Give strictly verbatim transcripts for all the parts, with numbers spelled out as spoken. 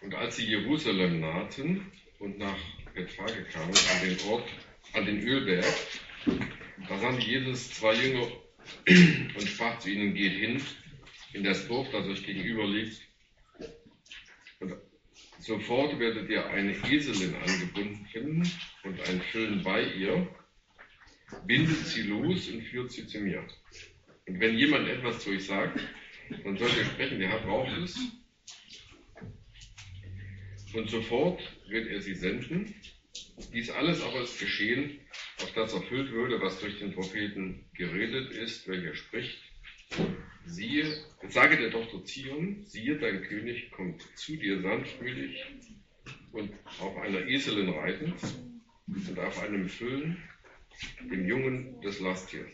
Und als sie Jerusalem nahten und nach Bethphage kamen, an den Ort, an den Ölberg, da sahen Jesus zwei Jünger und sprach zu ihnen: Geht hin in das Dorf, das euch gegenüber liegt, und sofort werdet ihr eine Eselin angebunden finden und ein Füllen bei ihr. Bindet sie los und führt sie zu mir. Und wenn jemand etwas zu euch sagt, dann sollt ihr sprechen, der Herr braucht es. Und sofort wird er sie senden. Dies alles aber ist geschehen, auf das erfüllt würde, was durch den Propheten geredet ist, welcher spricht: Siehe, sage der Tochter Zion, siehe, dein König kommt zu dir sanftmütig und auf einer Eselin reitend und auf einem Füllen, dem Jungen des Lasttiers.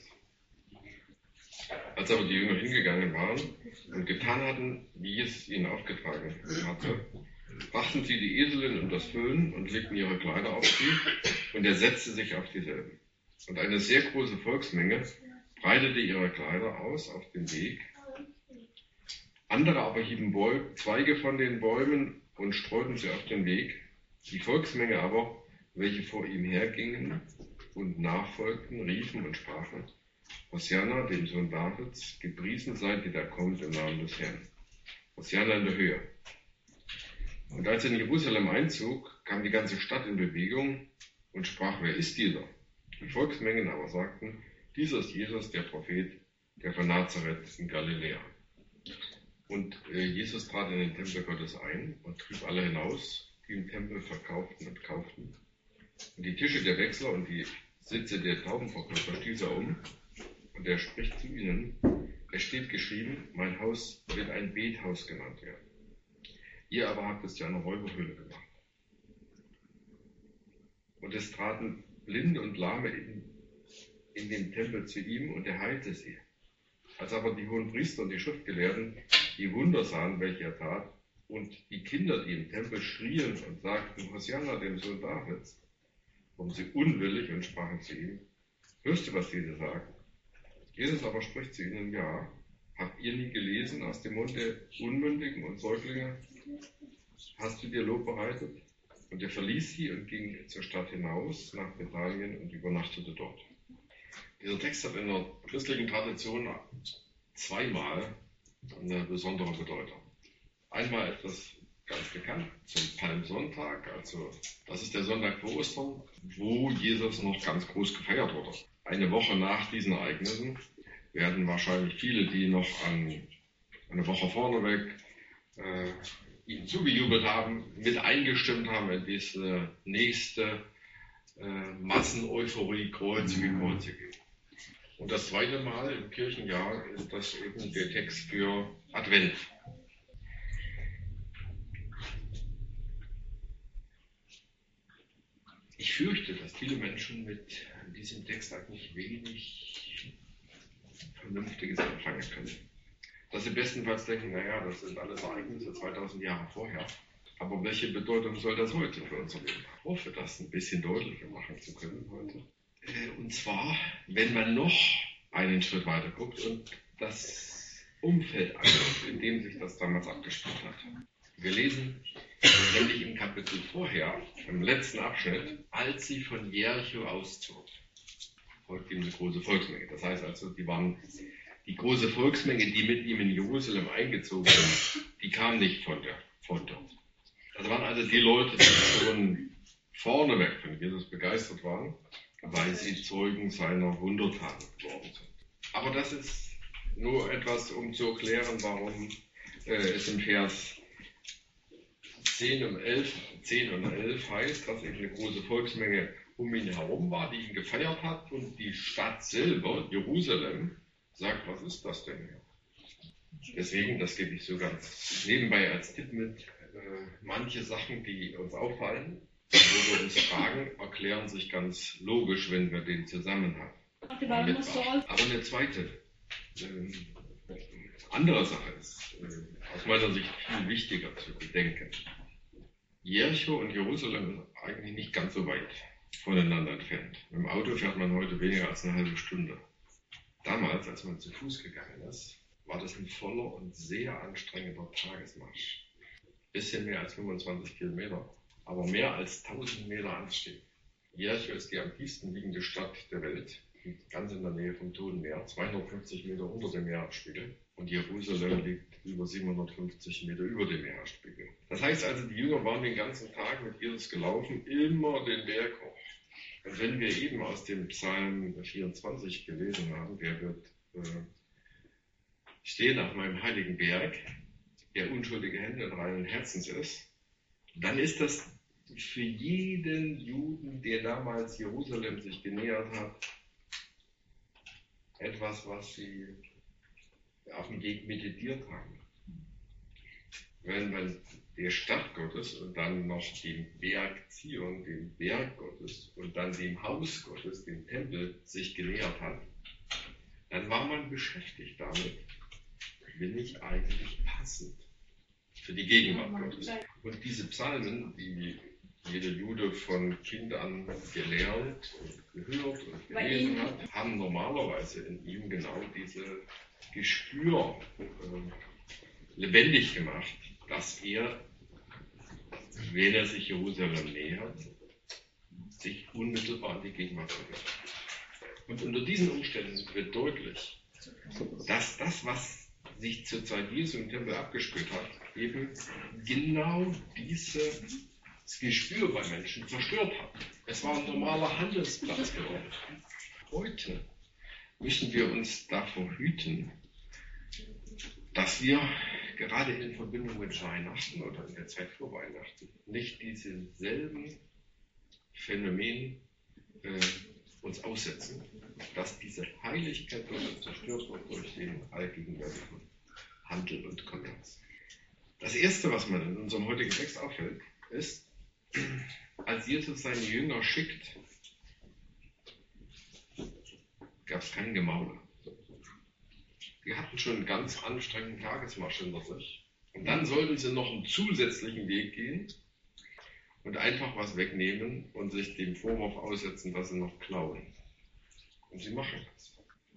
Als aber die Jünger hingegangen waren und getan hatten, wie Jesus ihnen aufgetragen hatte, brachten sie die Eselin und das Füllen und legten ihre Kleider auf sie, und er setzte sich auf dieselben. Und eine sehr große Volksmenge breitete ihre Kleider aus auf dem Weg. Andere aber hieben Bäu- Zweige von den Bäumen und streuten sie auf den Weg. Die Volksmenge aber, welche vor ihm hergingen und nachfolgten, riefen und sprachen: Hosianna, dem Sohn Davids, gepriesen sei, der da kommt im Namen des Herrn. Hosianna in der Höhe. Und als er in Jerusalem einzog, kam die ganze Stadt in Bewegung und sprach: Wer ist dieser? Die Volksmengen aber sagten: Dieser ist Jesus, der Prophet, der von Nazareth in Galiläa. Und äh, Jesus trat in den Tempel Gottes ein und trieb alle hinaus, die im Tempel verkauften und kauften. Und die Tische der Wechsler und die Sitze der Taubenverkäufer stieß er um. Und er spricht zu ihnen: Es steht geschrieben, mein Haus wird ein Bethaus genannt werden. Ihr aber habt es zu einer Räuberhöhle gemacht. Und es traten Blinde und Lahme in, in den Tempel zu ihm, und er heilte sie. Als aber die hohen Priester und die Schriftgelehrten die Wunder sahen, welche er tat, und die Kinder, die im Tempel schrien und sagten: Hosianna, dem Sohn Davids, wurden sie unwillig und sprachen zu ihm: Hörst du, was diese sagen? Jesus aber spricht zu ihnen: Ja, habt ihr nie gelesen aus dem Mund der Unmündigen und Säuglinge? Hast du dir Lob bereitet? Und er verließ sie und ging zur Stadt hinaus nach Bethanien und übernachtete dort. Dieser Text hat in der christlichen Tradition zweimal eine besondere Bedeutung. Einmal ist das ganz bekannt zum Palmsonntag, also das ist der Sonntag vor Ostern, wo Jesus noch ganz groß gefeiert wurde. Eine Woche nach diesen Ereignissen werden wahrscheinlich viele, die noch an eine Woche vorneweg äh, ihm zugejubelt haben, mit eingestimmt haben in diese nächste äh, Masseneuphorie, Kreuzige, Kreuzige. Und das zweite Mal im Kirchenjahr ist das eben der Text für Advent. Ich fürchte, dass viele Menschen mit diesem Text eigentlich wenig Vernünftiges anfangen können. Dass sie bestenfalls denken, naja, das sind alles Ereignisse zweitausend Jahre vorher. Aber welche Bedeutung soll das heute für unser Leben haben? Ich hoffe, das ein bisschen deutlicher machen zu können heute. Und zwar, wenn man noch einen Schritt weiter guckt und das Umfeld anschaut, in dem sich das damals abgespielt hat. Wir lesen nämlich im Kapitel vorher, im letzten Abschnitt, als sie von Jericho auszog, folgt ihm eine große Volksmenge. Das heißt also, die waren die große Volksmenge, die mit ihm in Jerusalem eingezogen sind, die kam nicht von der von dort. Das waren also die Leute, die schon vorneweg von Jesus begeistert waren, weil sie Zeugen seiner Wundertaten geworden sind. Aber das ist nur etwas, um zu erklären, warum äh, es im Vers zehn und elf, zehn und elf heißt, dass eben eine große Volksmenge um ihn herum war, die ihn gefeiert hat, und die Stadt selber, Jerusalem, sagt: Was ist das denn hier? Deswegen, das gebe ich so ganz nebenbei als Tipp mit, äh, manche Sachen, die uns auffallen, wo wir uns fragen, erklären sich ganz logisch, wenn wir den Zusammenhang mitmachen. Aber eine zweite, äh, andere Sache ist äh, aus meiner Sicht viel wichtiger zu bedenken. Jericho und Jerusalem sind eigentlich nicht ganz so weit voneinander entfernt. Mit dem Auto fährt man heute weniger als eine halbe Stunde. Damals, als man zu Fuß gegangen ist, war das ein voller und sehr anstrengender Tagesmarsch. bisschen mehr als fünfundzwanzig Kilometer, aber mehr als tausend Meter anstieg. Jericho ist die am tiefsten liegende Stadt der Welt, ganz in der Nähe vom Toten Meer, zweihundertfünfzig Meter unter dem Meeresspiegel. Und Jerusalem liegt über siebenhundertfünfzig Meter über dem Meeresspiegel. Das heißt also, die Jünger waren den ganzen Tag mit Jesus gelaufen, immer den Berg hoch. Und wenn wir eben aus dem Psalm vierundzwanzig gelesen haben, der wird äh, stehen auf meinem heiligen Berg, der unschuldige Hände und reinen Herzens ist, dann ist das für jeden Juden, der damals Jerusalem sich genähert hat, etwas, was sie auf dem Weg meditiert haben. Wenn man der Stadt Gottes und dann noch dem Berg Zion, dem Berg Gottes und dann dem Haus Gottes, dem Tempel, sich genähert hat, dann war man beschäftigt damit, bin ich eigentlich passend für die Gegenwart Gottes. Und diese Psalmen, die jeder Jude von Kind an gelernt und gehört und gelesen hat, haben normalerweise in ihm genau diese Gespür äh, lebendig gemacht, dass er, wenn er sich Jerusalem nähert, sich unmittelbar in die Gegenwart verwirrt. Und unter diesen Umständen wird deutlich, dass das, was sich zur Zeit Jesu im Tempel abgespielt hat, eben genau dieses Gespür bei Menschen zerstört hat. Es war ein normaler Handelsplatz geworden. Heute müssen wir uns davor hüten, dass wir gerade in Verbindung mit Weihnachten oder in der Zeit vor Weihnachten nicht diesem selben Phänomen äh, uns aussetzen, dass diese Heiligkeit Gottes zerstört wird durch den allgegenwärtigen Handel und Kommerz. Das Erste, was mir in unserem heutigen Text auffällt, ist, als Jesus seine Jünger schickt, gab es kein Gemaule. Die hatten schon einen ganz anstrengenden Tagesmarsch hinter sich. Und dann sollten sie noch einen zusätzlichen Weg gehen und einfach was wegnehmen und sich dem Vorwurf aussetzen, dass sie noch klauen. Und sie machen das.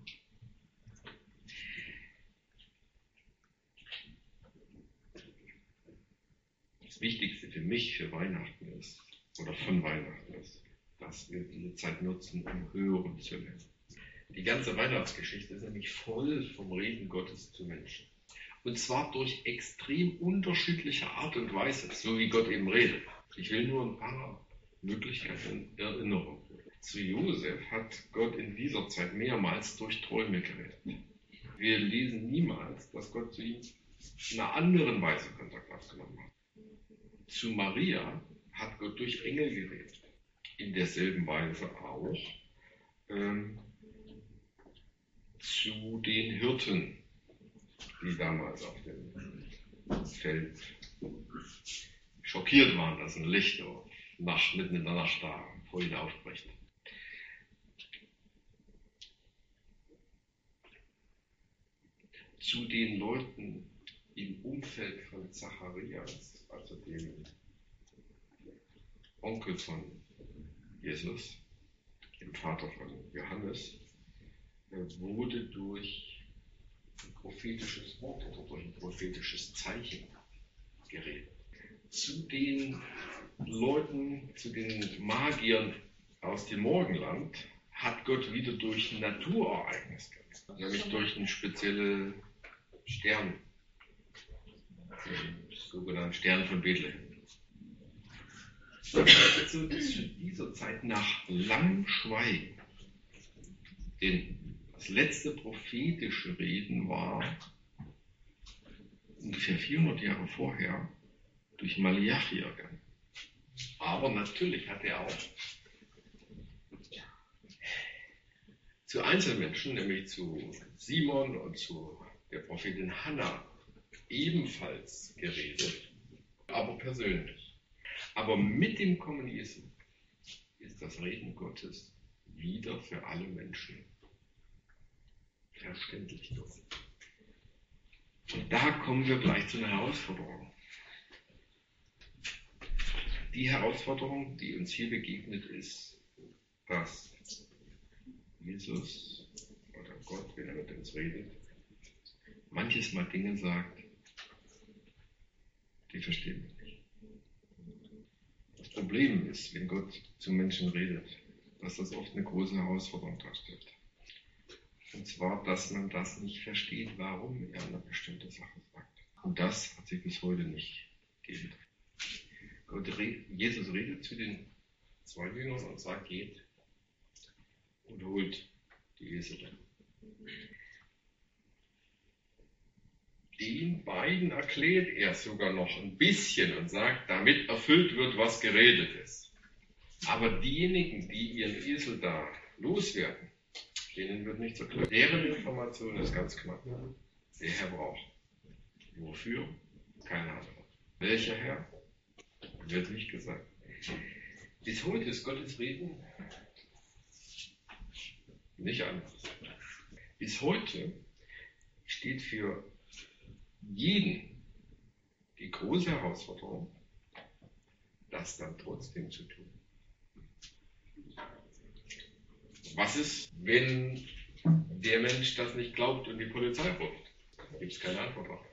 Das Wichtigste für mich für Weihnachten ist, oder von Weihnachten ist, dass wir diese Zeit nutzen, um hören zu lernen. Die ganze Weihnachtsgeschichte ist nämlich voll vom Reden Gottes zu Menschen. Und zwar durch extrem unterschiedliche Art und Weise, so wie Gott eben redet. Ich will nur ein paar Möglichkeiten in Erinnerung. Zu Josef hat Gott in dieser Zeit mehrmals durch Träume geredet. Wir lesen niemals, dass Gott zu ihm in einer anderen Weise Kontakt aufgenommen hat. Zu Maria hat Gott durch Engel geredet. In derselben Weise auch ähm, zu den Hirten, die damals auf dem Feld schockiert waren, dass ein Licht nach, mitten in der Nacht da vor ihnen aufbricht. Zu den Leuten im Umfeld von Zacharias, also dem Onkel von Jesus, dem Vater von Johannes, wurde durch ein prophetisches Wort oder durch ein prophetisches Zeichen geredet. Zu den Leuten, zu den Magiern aus dem Morgenland hat Gott wieder durch ein Naturereignis geredet, nämlich durch einen speziellen Stern, den sogenannten Stern von Bethlehem. Also zu dieser Zeit nach langem Schweigen, denn das letzte prophetische Reden war ungefähr vierhundert Jahre vorher durch Malachi ergangen. Aber natürlich hat er auch zu Einzelmenschen, nämlich zu Simon und zu der Prophetin Hannah, ebenfalls geredet, aber persönlich. Aber mit dem Kommen Jesu ist das Reden Gottes wieder für alle Menschen verständlich geworden. Und da kommen wir gleich zu einer Herausforderung. Die Herausforderung, die uns hier begegnet, ist, dass Jesus oder Gott, wenn er mit uns redet, manches Mal Dinge sagt, die verstehen wir nicht. Das Problem ist, wenn Gott zu Menschen redet, dass das oft eine große Herausforderung darstellt. Und zwar, dass man das nicht versteht, warum er eine bestimmte Sache sagt. Und das hat sich bis heute nicht gegeben. Gott, Jesus redet zu den zwei Jüngern und sagt, geht und holt die Esel. Den beiden erklärt er sogar noch ein bisschen und sagt, damit erfüllt wird, was geredet ist. Aber diejenigen, die ihren Esel da loswerden, denen wird nichts erklärt. Deren Information ist ganz knapp. Der Herr braucht. Wofür? Keine Antwort. Welcher Herr? Wird nicht gesagt. Bis heute ist Gottes Reden nicht anders. Bis heute steht für jeden die große Herausforderung, das dann trotzdem zu tun. Was ist, wenn der Mensch das nicht glaubt und die Polizei ruft? Da gibt es keine Antwort drauf.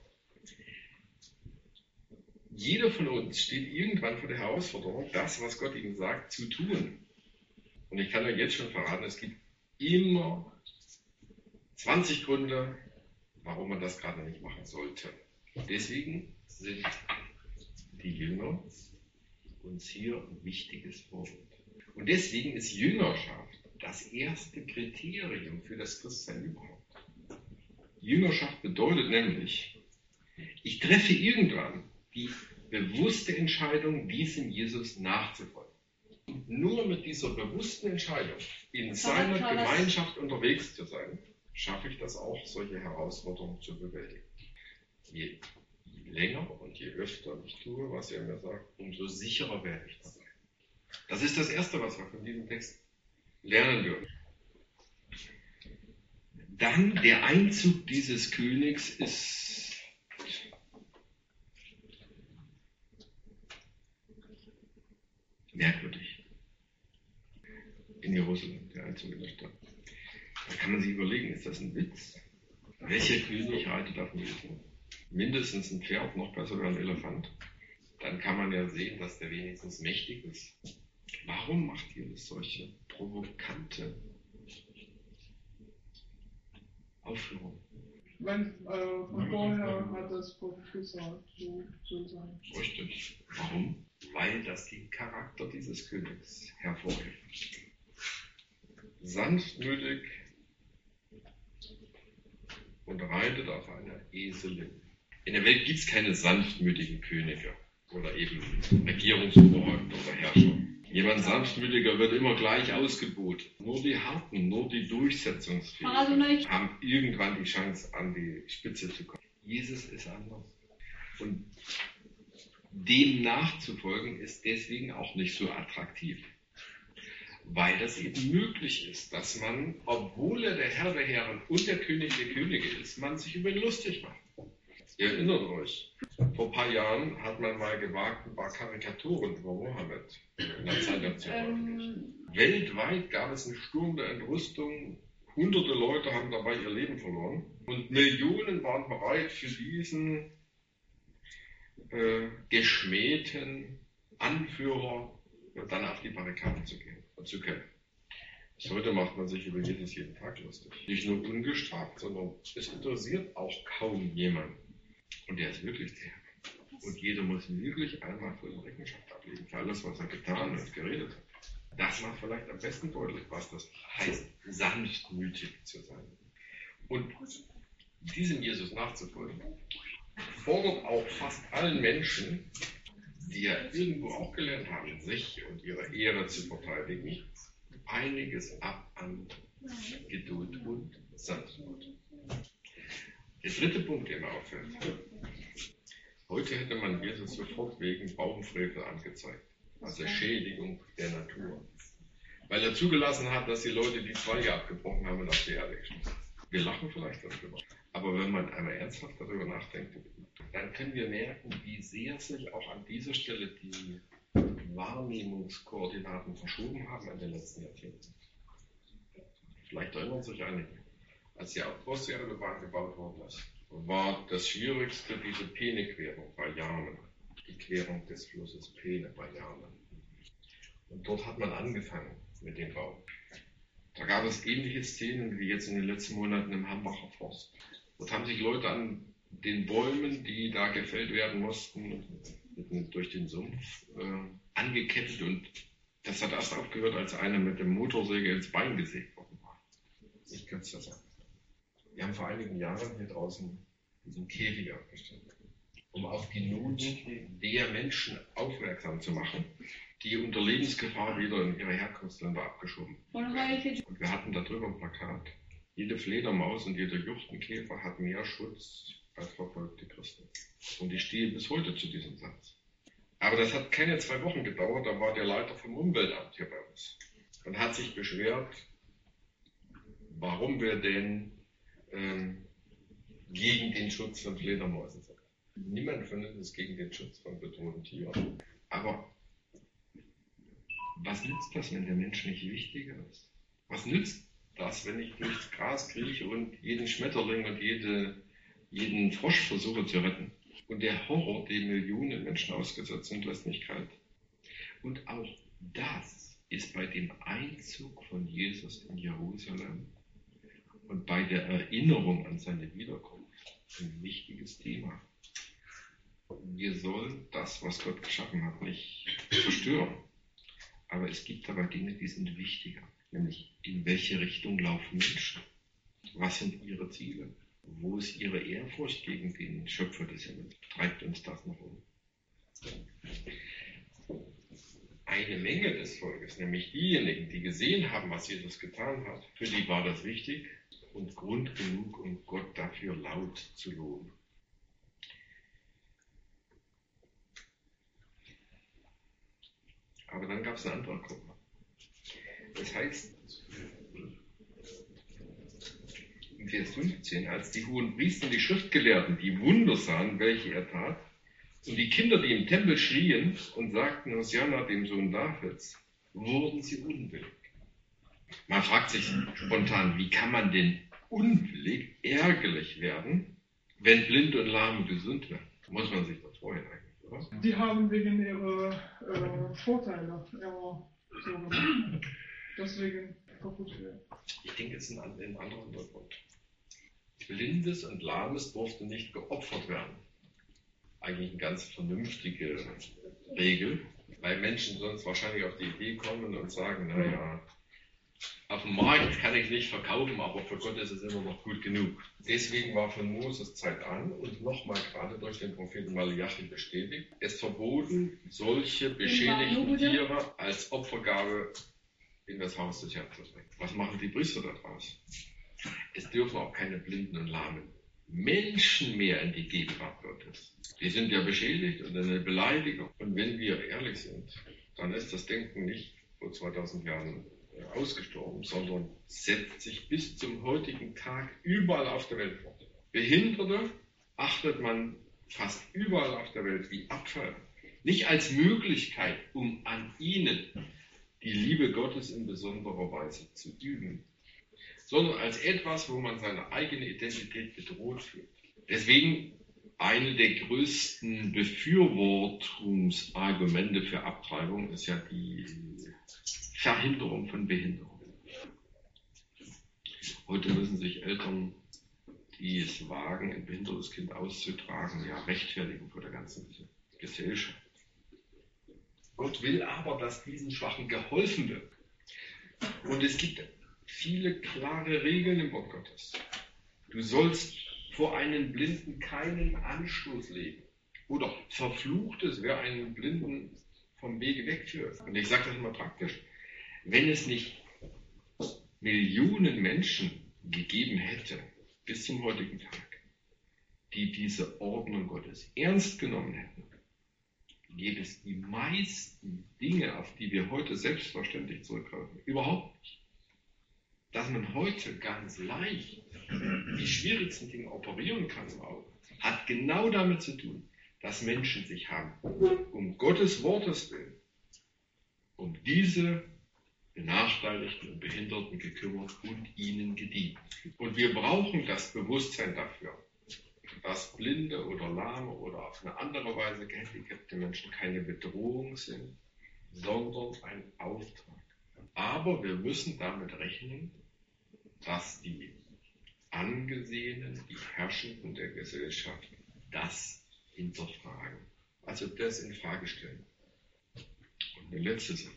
Jeder von uns steht irgendwann vor der Herausforderung, das, was Gott ihm sagt, zu tun. Und ich kann euch jetzt schon verraten, es gibt immer zwanzig Gründe, warum man das gerade nicht machen sollte. Deswegen sind die Jünger uns hier ein wichtiges Vorbild. Und deswegen ist Jüngerschaft das erste Kriterium für das Christsein überhaupt. Jüngerschaft bedeutet nämlich, ich treffe irgendwann die bewusste Entscheidung, diesem Jesus nachzufolgen. Und nur mit dieser bewussten Entscheidung, in seiner Gemeinschaft unterwegs zu sein, schaffe ich das auch, solche Herausforderungen zu bewältigen. Je länger und je öfter ich tue, was er mir sagt, umso sicherer werde ich dabei. Das ist das Erste, was wir von diesem Text lernen dürfen. Dann der Einzug dieses Königs ist merkwürdig. In Jerusalem, der Einzug in der Stadt. Da kann man sich überlegen, ist das ein Witz? Welcher König reitet auf dem Esel? Mindestens ein Pferd, noch besser wäre ein Elefant. Dann kann man ja sehen, dass der wenigstens mächtig ist. Warum macht ihr das solche provokante Aufführung? Weil äh, vorher hat das Gott gesagt, so soll sein. Richtig. Warum? Weil das den Charakter dieses Königs hervorhebt. Sanftmütig und reitet auf einer Eselin. In der Welt gibt es keine sanftmütigen Könige oder eben Regierungsoberhäupter oder Herrscher. Jemand sanftmütiger wird immer gleich ausgebotet. Nur die Harten, nur die Durchsetzungsfähigen haben irgendwann die Chance, an die Spitze zu kommen. Jesus ist anders. Und dem nachzufolgen ist deswegen auch nicht so attraktiv. Weil das eben möglich ist, dass man, obwohl er der Herr der Herren und der König der Könige ist, man sich über ihn lustig macht. Ihr erinnert euch, vor ein paar Jahren hat man mal gewagt, ein paar Karikaturen über Mohammed in der Zeitung zu veröffentlichen. Ähm. Weltweit gab es einen Sturm der Entrüstung. Hunderte Leute haben dabei ihr Leben verloren. Und Millionen waren bereit, für diesen äh, geschmähten Anführer dann auf die Barrikaden zu gehen und zu kämpfen. Bis heute macht man sich über Jesus jeden Tag lustig. Nicht nur ungestraft, sondern es interessiert auch kaum jemanden. Und der ist wirklich der. Und jeder muss wirklich einmal vor ihm Rechenschaft ablegen für alles, was er getan und geredet hat. Das macht vielleicht am besten deutlich, was das heißt, sanftmütig zu sein. Und diesem Jesus nachzufolgen, fordert auch fast allen Menschen, die ja irgendwo auch gelernt haben, sich und ihre Ehre zu verteidigen, einiges ab an Geduld und Sanftmut. Der dritte Punkt, der mir auffällt. Heute hätte man Jesus sofort wegen Baumfrevel angezeigt, also Schädigung der Natur. Weil er zugelassen hat, dass die Leute die Zweige abgebrochen haben und auf die Erde geschmissen. Wir lachen vielleicht darüber. Aber wenn man einmal ernsthaft darüber nachdenkt, dann können wir merken, wie sehr sich auch an dieser Stelle die Wahrnehmungskoordinaten verschoben haben in den letzten Jahrzehnten. Vielleicht erinnern sich einige. Als die Ostseeautobahn gebaut worden ist, war das Schwierigste diese Peene-Querung bei Jarmen. die Querung des Flusses Peene bei Jarmen. Und dort hat man angefangen mit dem Bau. Da gab es ähnliche Szenen wie jetzt in den letzten Monaten im Hambacher Forst. Dort haben sich Leute an den Bäumen, die da gefällt werden mussten, durch den Sumpf äh, angekettet, und das hat erst aufgehört, als einer mit dem Motorsäge ins Bein gesägt worden war. Ich könnte es ja sagen. Wir haben vor einigen Jahren hier draußen diesen Käfig aufgestellt, um auf die Not der Menschen aufmerksam zu machen, die unter Lebensgefahr wieder in ihre Herkunftsländer abgeschoben werden. Und wir hatten darüber ein Plakat. Jede Fledermaus und jeder Juchtenkäfer hat mehr Schutz als verfolgte Christen. Und ich stehe bis heute zu diesem Satz. Aber das hat keine zwei Wochen gedauert, da war der Leiter vom Umweltamt hier bei uns und hat sich beschwert, warum wir denn ähm, gegen den Schutz von Fledermäusen sind. Niemand von uns ist gegen den Schutz von bedrohten Tieren. Aber was nützt das, wenn der Mensch nicht wichtiger ist? Was nützt das, wenn ich durchs Gras krieche und jeden Schmetterling und jede, jeden Frosch versuche zu retten? Und der Horror, dem Millionen Menschen ausgesetzt sind, lässt mich kalt. Und auch das ist bei dem Einzug von Jesus in Jerusalem und bei der Erinnerung an seine Wiederkunft ein wichtiges Thema. Wir sollen das, was Gott geschaffen hat, nicht zerstören. Aber es gibt aber Dinge, die sind wichtiger. Nämlich, in welche Richtung laufen Menschen? Was sind ihre Ziele? Wo ist ihre Ehrfurcht gegen den Schöpfer des Himmels? Treibt uns das noch um? Eine Menge des Volkes, nämlich diejenigen, die gesehen haben, was Jesus getan hat, für die war das wichtig und Grund genug, um Gott dafür laut zu loben. Aber dann gab es eine andere Gruppe. Das heißt, in Vers fünfzehn, als die hohen Priester und die Schriftgelehrten die Wunder sahen, welche er tat, und die Kinder, die im Tempel schrien und sagten, Hosianna, dem Sohn Davids, wurden sie unwillig. Man fragt sich spontan, wie kann man denn unwillig, ärgerlich werden, wenn Blinde und Lahme gesund werden? Muss man sich das vorhin eigentlich, oder? Die haben wegen ihrer äh, Vorteile ihrer so gemacht. Deswegen kaputt werden. Ich denke, es ist ein, ein anderer Hintergrund. Blindes und Lahmes durfte nicht geopfert werden. Eigentlich eine ganz vernünftige Regel, weil Menschen sonst wahrscheinlich auf die Idee kommen und sagen, naja, auf dem Markt kann ich nicht verkaufen, aber für Gott ist es immer noch gut genug. Deswegen war von Moses Zeit an und nochmal gerade durch den Propheten Malachi bestätigt, es verboten, solche beschädigten Tiere als Opfergabe in das Haus des Herrn zu bringen. Was machen die Priester daraus? Es dürfen auch keine Blinden und Lahmen Menschen mehr in die Gegenwart Gottes. Die sind ja beschädigt und eine Beleidigung. Und wenn wir ehrlich sind, dann ist das Denken nicht vor zweitausend Jahren ausgestorben, sondern setzt sich bis zum heutigen Tag überall auf der Welt fort. Behinderte achtet man fast überall auf der Welt wie Abfall. Nicht als Möglichkeit, um an ihnen die Liebe Gottes in besonderer Weise zu üben, sondern als etwas, wo man seine eigene Identität bedroht fühlt. Deswegen eine der größten Befürwortungsargumente für Abtreibung ist ja die Verhinderung von Behinderung. Heute müssen sich Eltern, die es wagen, ein behindertes Kind auszutragen, ja rechtfertigen vor der ganzen Gesellschaft. Gott will aber, dass diesen Schwachen geholfen wird. Und es gibt viele klare Regeln im Wort Gottes. Du sollst vor einen Blinden keinen Anstoß legen. Oder verflucht es, wer einen Blinden vom Wege wegführt. Und ich sage das mal praktisch. Wenn es nicht Millionen Menschen gegeben hätte, bis zum heutigen Tag, die diese Ordnung Gottes ernst genommen hätten, gäbe es die meisten Dinge, auf die wir heute selbstverständlich zurückgreifen, überhaupt nicht. Dass man heute ganz leicht die schwierigsten Dinge operieren kann im Auge, hat genau damit zu tun, dass Menschen sich haben um Gottes Wortes willen, um diese Benachteiligten und Behinderten gekümmert und ihnen gedient. Und wir brauchen das Bewusstsein dafür, dass blinde oder lahme oder auf eine andere Weise gehandicapte Menschen keine Bedrohung sind, sondern ein Auftrag. Aber wir müssen damit rechnen, dass die Angesehenen, die Herrschenden der Gesellschaft das hinterfragen. Also das in Frage stellen. Und eine letzte Sache.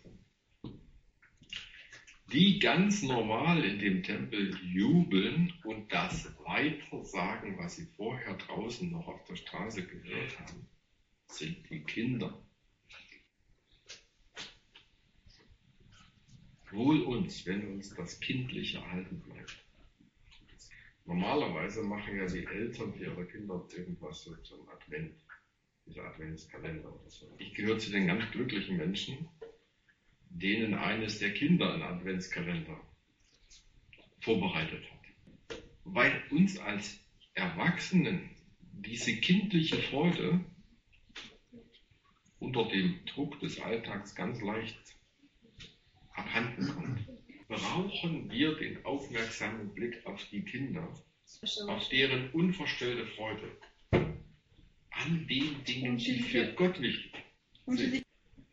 Die ganz normal in dem Tempel jubeln und das weiter sagen, was sie vorher draußen noch auf der Straße gehört haben, sind die Kinder. Wohl uns, wenn uns das Kindliche erhalten bleibt. Normalerweise machen ja die Eltern für ihre Kinder irgendwas so zum Advent, dieser Adventskalender oder so. Ich gehöre zu den ganz glücklichen Menschen, denen eines der Kinder einen Adventskalender vorbereitet hat. Weil uns als Erwachsenen diese kindliche Freude unter dem Druck des Alltags ganz leicht abhanden kommt, brauchen wir den aufmerksamen Blick auf die Kinder, auf deren unverstellte Freude an den Dingen, die für Gott wichtig sind.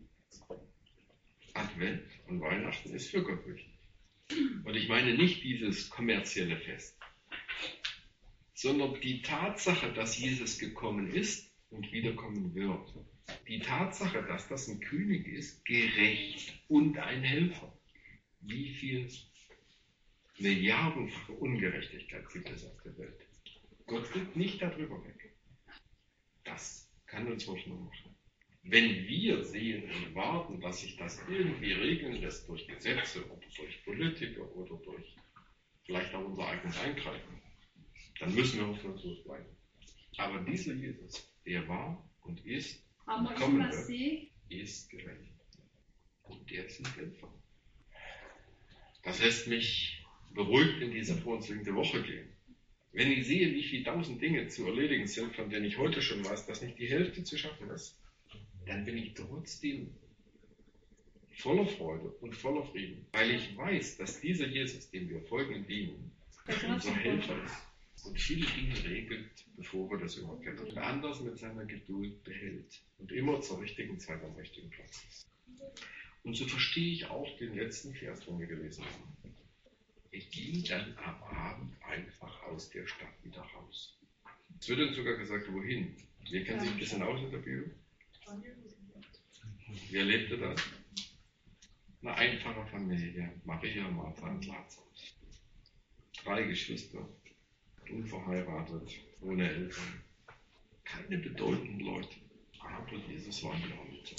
Advent und Weihnachten ist für Gott wichtig. Und ich meine nicht dieses kommerzielle Fest, sondern die Tatsache, dass Jesus gekommen ist und wiederkommen wird. Die Tatsache, dass das ein König ist, gerecht und ein Helfer. Wie viel milliardenfache Ungerechtigkeit gibt es auf der Welt? Gott geht nicht darüber weg. Das kann uns Hoffnung machen. Wenn wir sehen und warten, dass sich das irgendwie regeln lässt durch Gesetze oder durch Politiker oder durch vielleicht auch unser eigenes Eingreifen, dann müssen wir hoffnungslos bleiben. Aber dieser Jesus, der war und ist und kommen wird, ist gerecht. Und der ist ein Helfer. Das lässt mich beruhigt in diese vorzügende Woche gehen. Wenn ich sehe, wie viele tausend Dinge zu erledigen sind, von denen ich heute schon weiß, dass nicht die Hälfte zu schaffen ist, dann bin ich trotzdem voller Freude und voller Frieden, weil ich weiß, dass dieser Jesus, dem wir folgen und dienen, unser Helfer ist und viele Dinge regelt, bevor wir das überhaupt kennen. Und anders mit seiner Geduld behält und immer zur richtigen Zeit am richtigen Platz ist. Und so verstehe ich auch den letzten Vers, den wir gelesen haben. Er ging dann am Abend einfach aus der Stadt wieder raus. Es wird uns sogar gesagt, wohin. Wer kennt sich ein bisschen aus in der Bibel? Wer lebte das? Eine einfache Familie, Maria, Martha und Lazarus. Drei Geschwister, unverheiratet, ohne Eltern. Keine bedeutenden Leute, aber Jesus war in ihrer Mitte.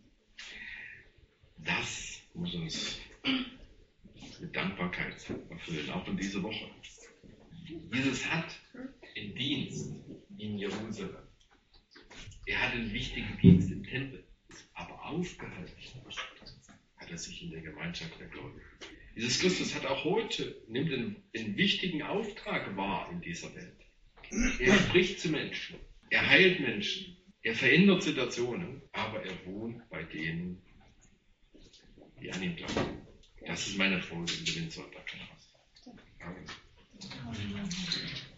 Das muss uns mit Dankbarkeit erfüllen, auch in dieser Woche. Jesus hat einen Dienst in Jerusalem. Er hat einen wichtigen Dienst im Tempel, aber aufgehalten hat er sich in der Gemeinschaft der Gläubigen. Jesus Christus hat auch heute, nimmt einen, einen wichtigen Auftrag wahr in dieser Welt. Er spricht zu Menschen, er heilt Menschen, er verändert Situationen, aber er wohnt bei denen, die an ihn glauben. Das ist meine Freude über den Sonntag. Amen.